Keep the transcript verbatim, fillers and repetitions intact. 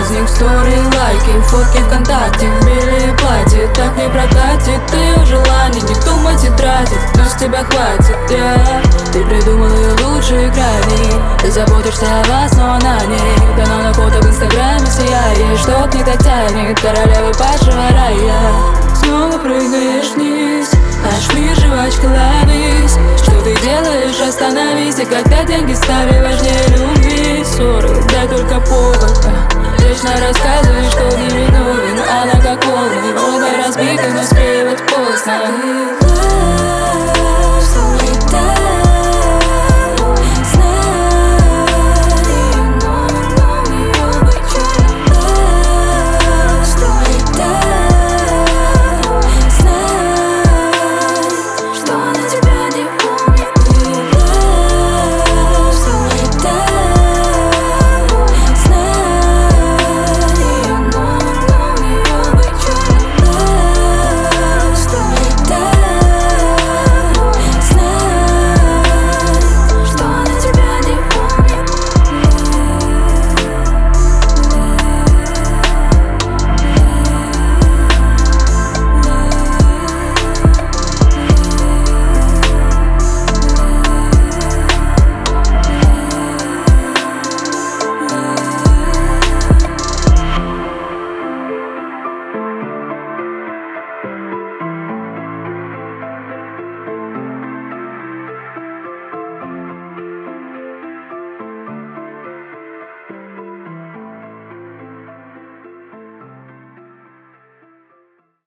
из них стори, лайки, фотки ВКонтакте, белые платья, так не прокатит. Ты желаний не думать и тратить, но с тебя хватит, yeah. Ты придумал ее лучшие грани, ты заботишься о вас, но она не. Она на фото в инстаграме сияет, что к ней так тянет, королева падшего рая. Снова прыгаешь вниз, наш мир жвачка, ловись. Что ты делаешь, остановись. И когда деньги стали важнее любви, ссоры, дай только повод. Вечно рассказываешь, что не виновен. Она как волны, оба разбиты, но склеивать поздно.